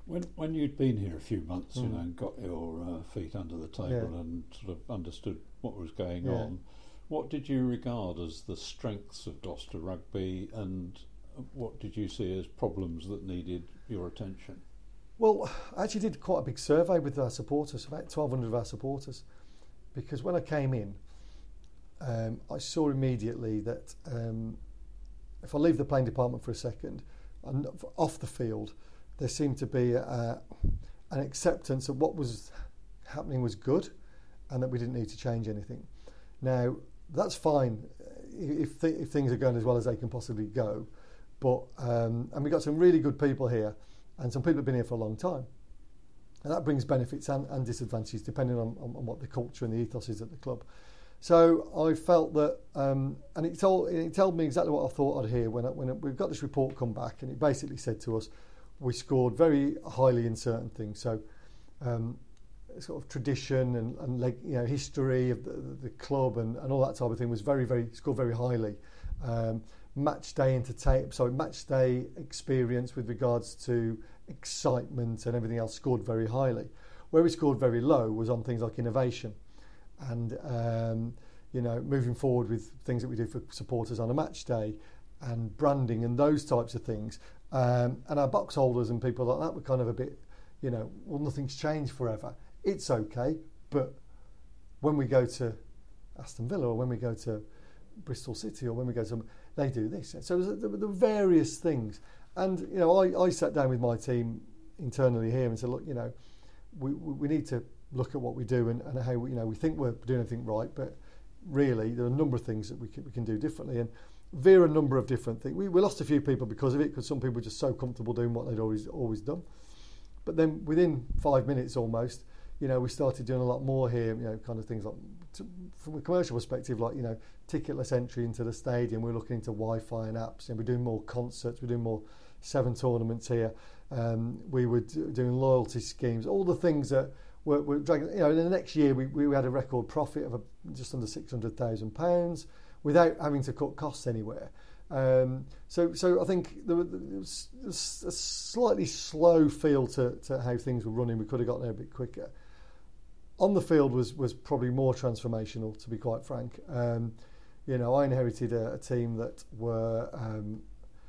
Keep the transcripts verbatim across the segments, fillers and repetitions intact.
When when you'd been here a few months, Mm. you know, and got your uh, feet under the table Yeah. and sort of understood what was going Yeah. on, what did you regard as the strengths of Gloucester Rugby, and what did you see as problems that needed your attention? Well, I actually did quite a big survey with our supporters, about twelve hundred of our supporters, because when I came in, um, I saw immediately that um, if I leave the playing department for a second, and off the field, there seemed to be a, an acceptance that what was happening was good and that we didn't need to change anything. Now, that's fine if, th- if things are going as well as they can possibly go, but um, and we've got some really good people here and some people have been here for a long time. And that brings benefits and, and disadvantages depending on, on, on what the culture and the ethos is at the club. So I felt that, um, and it told, it told me exactly what I thought I'd hear when, I, when I, we've got this report come back, and it basically said to us, we scored very highly in certain things. So um, sort of tradition and, and like, you know, history of the, the club and, and all that type of thing was very, very, scored very highly. Um, match day entertain, sorry, match day experience with regards to excitement and everything else scored very highly. Where we scored very low was on things like innovation and, um, you know, moving forward with things that we do for supporters on a match day and branding and those types of things. Um, and our box holders and people like that were kind of a bit, you know, well, nothing's changed forever. It's okay, but when we go to Aston Villa or when we go to Bristol City or when we go to, they do this. So there were various things. And, you know, I, I sat down with my team internally here and said, look, you know, we, we need to look at what we do and, and how, we, you know, we think we're doing everything right, but really there are a number of things that we can, we can do differently. And veer a number of different things. We, we lost a few people because of it, because some people were just so comfortable doing what they'd always always done. But then within five minutes almost, you know, we started doing a lot more here, you know, kind of things like, to, from a commercial perspective, like, you know, ticketless entry into the stadium. We're looking into Wi-Fi and apps, and we're doing more concerts, we're doing more seven tournaments here. Um, we were do, doing loyalty schemes, all the things that were, were dragging, you know, in the next year we, we had a record profit of a, just under six hundred thousand pounds. Without having to cut costs anywhere. Um, so so I think there was a slightly slow feel to, to how things were running. We could have got there a bit quicker. On the field was was probably more transformational, to be quite frank. Um, you know, I inherited a, a team that were, um,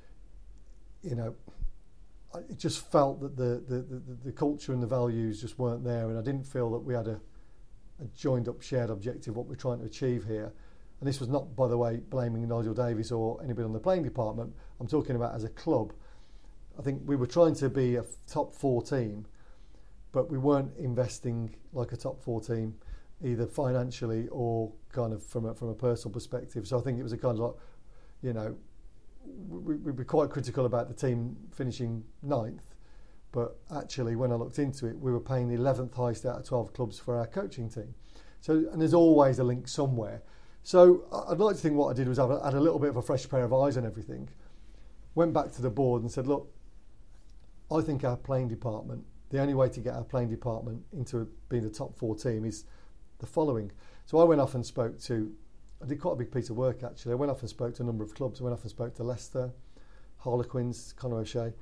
you know, I just felt that the, the, the, the culture and the values just weren't there, and I didn't feel that we had a, a joined up shared objective, what we're trying to achieve here. And this was not, by the way, blaming Nigel Davies or anybody on the playing department. I'm talking about as a club. I think we were trying to be a top four team, but we weren't investing like a top four team, either financially or kind of from a, from a personal perspective. So I think it was a kind of like, you know, we, we'd be quite critical about the team finishing ninth, but actually when I looked into it, we were paying the eleventh highest out of twelve clubs for our coaching team. So, and there's always a link somewhere. So I'd like to think what I did was have a, had a little bit of a fresh pair of eyes on everything. Went back to the board and said, look, I think our playing department, the only way to get our playing department into being a top four team is the following. So I went off and spoke to, I did quite a big piece of work actually. I went off and spoke to a number of clubs. I went off and spoke to Leicester, Harlequins, Conor O'Shea,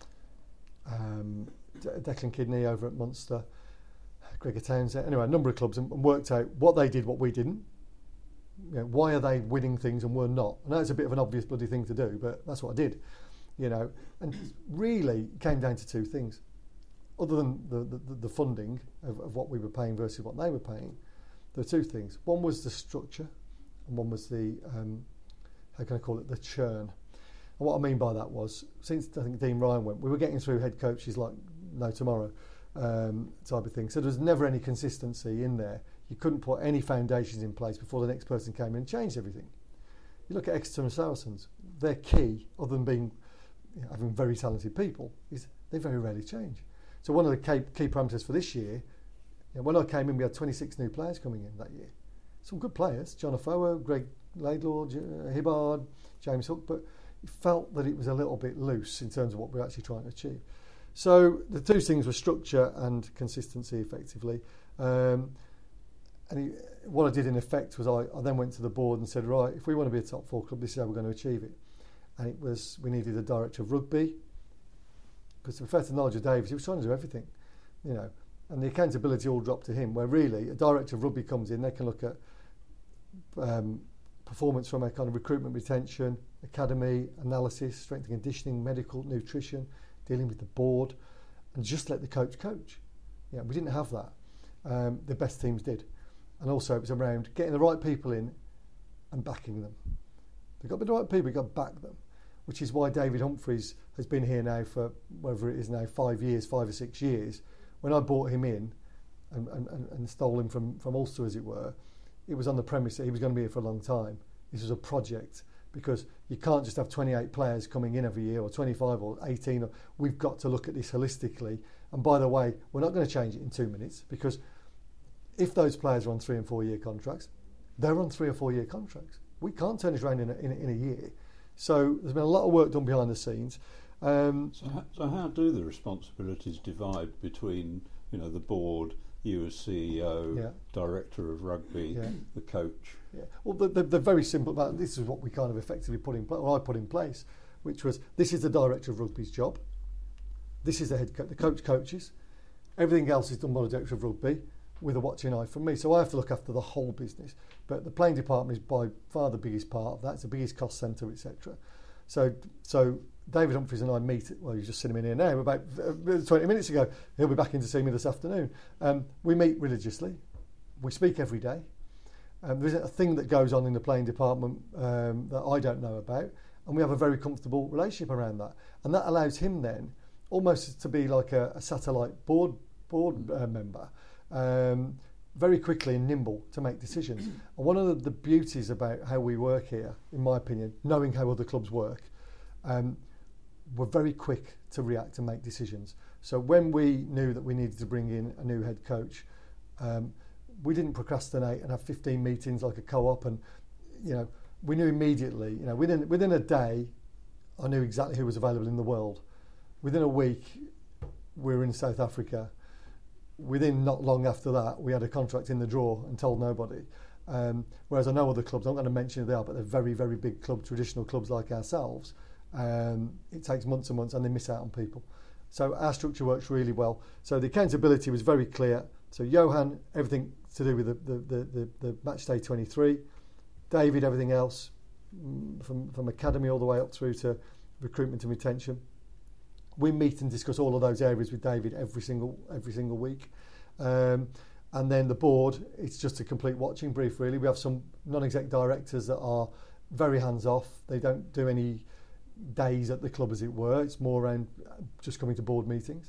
um, De- Declan Kidney over at Munster, Gregor Townsend. Anyway, a number of clubs, and, and worked out what they did, what we didn't. You know, why are they winning things and we're not? I know it's a bit of an obvious bloody thing to do, but that's what I did. You know, and really it came down to two things. Other than the, the, the funding of, of what we were paying versus what they were paying, there were two things. One was the structure, and one was the, um, how can I call it, the churn. And what I mean by that was, since I think Dean Ryan went, we were getting through head coaches like no tomorrow um, type of thing. So there was never any consistency in there. You couldn't put any foundations in place before the next person came in and changed everything. You look at Exeter and Saracens, their key, other than being, you know, having very talented people, is they very rarely change. So one of the key, key parameters for this year, you know, when I came in, we had twenty-six new players coming in that year. Some good players, John Afoa, Greg Laidlaw, J- uh, Hibbard, James Hook, but it felt that it was a little bit loose in terms of what we we're actually trying to achieve. So the two things were structure and consistency, effectively. Um, And he, what I did in effect was I, I then went to the board and said, right, if we want to be a top four club, this is how we're going to achieve it. And it was, we needed a director of rugby, because to be fair to the knowledge of David, he was trying to do everything, you know, and the accountability all dropped to him, where really a director of rugby comes in, they can look at um, performance from a kind of recruitment, retention, academy, analysis, strength and conditioning, medical, nutrition, dealing with the board, and just let the coach coach. Yeah, we didn't have that. Um, the best teams did. And also it was around getting the right people in and backing them. They've got to be the right people, you've got to back them, which is why David Humphreys has been here now for, whatever it is now, five years, five or six years. When I brought him in and, and, and stole him from, from Ulster, as it were, it was on the premise that he was going to be here for a long time. This was a project, because you can't just have twenty-eight players coming in every year, or twenty-five or eighteen. Or, we've got to look at this holistically. And by the way, we're not going to change it in two minutes, because if those players are on three and four year contracts, they're on three or four year contracts. We can't turn it around in a, in a, in a year. So there's been a lot of work done behind the scenes. Um, so, how, so how do the responsibilities divide between, you know, the board, you as C E O, yeah. director of rugby, yeah. the coach? Yeah. Well, they're, they're very simple. About, this is what we kind of effectively put in place, or I put in place, which was, this is the director of rugby's job. This is the head coach. The coach coaches. Everything else is done by the director of rugby, with a watching eye from me. So I have to look after the whole business. But the playing department is by far the biggest part of that. It's the biggest cost centre, et cetera. So, so David Humphreys and I meet, well, you just seen him in here now, about twenty minutes ago. He'll be back in to see me this afternoon. Um, we meet religiously. We speak every day. Um, there isn't a thing that goes on in the playing department um, that I don't know about. And we have a very comfortable relationship around that. And that allows him then almost to be like a, a satellite board, board uh, member. Um, very quickly and nimble to make decisions. And one of the, the beauties about how we work here, in my opinion, knowing how other clubs work, um, we're very quick to react and make decisions. So when we knew that we needed to bring in a new head coach, um, we didn't procrastinate and have fifteen meetings like a co-op, and you know, we knew immediately, you know, within within a day, I knew exactly who was available in the world. Within a week, we were in South Africa. Within not long after that, we had a contract in the drawer and told nobody. Um, whereas I know other clubs, I'm not going to mention who they are, but they're very, very big club, traditional clubs like ourselves. Um, it takes months and months and they miss out on people. So our structure works really well. So the accountability was very clear. So Johan, everything to do with the, the, the, the, the match day twenty-three. David, everything else, from, from academy all the way up through to recruitment and retention. We meet and discuss all of those areas with David every single every single week. Um, and then the board, it's just a complete watching brief, really. We have some non-exec directors that are very hands-off. They don't do any days at the club, as it were. It's more around just coming to board meetings.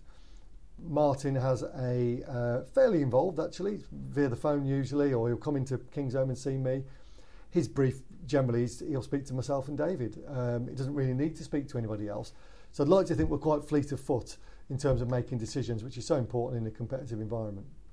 Martin has a uh, fairly involved, actually, via the phone usually, or he'll come into Kingsholm and see me. His brief, generally, is he'll speak to myself and David. Um, he doesn't really need to speak to anybody else. So I'd like to think we're quite fleet of foot in terms of making decisions, which is so important in a competitive environment.